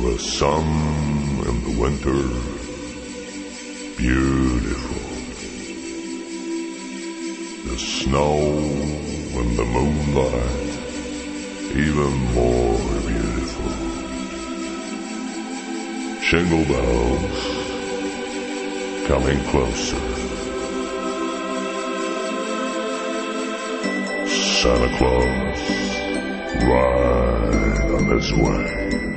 The sun in the winter, beautiful. The snow in the moonlight, even more beautiful. Jingle bells coming closer. Santa Claus right on his way.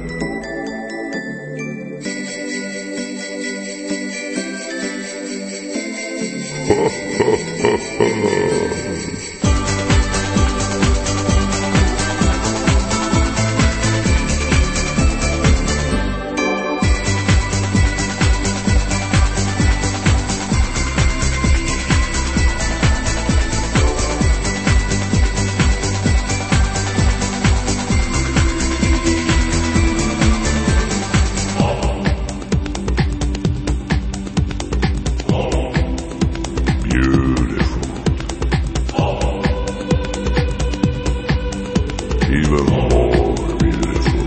Even more beautiful.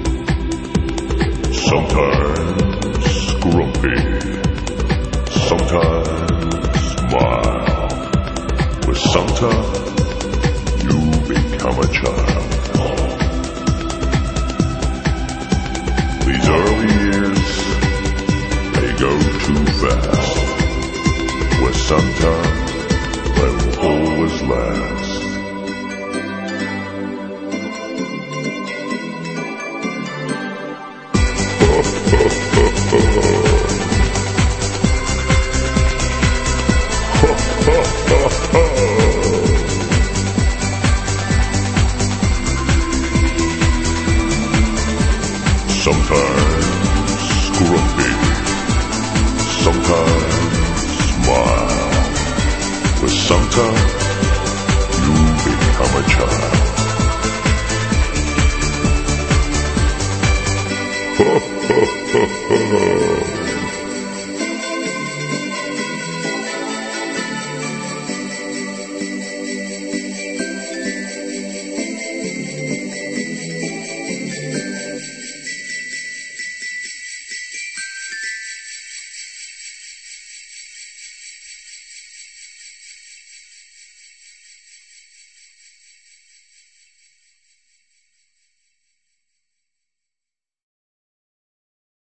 Sometimes grumpy, sometimes mild. With Santa, you become a child. These early years, they go too fast. With Santa, they will always last. Sometimes grumpy, sometimes smile. With Santa, you become a child.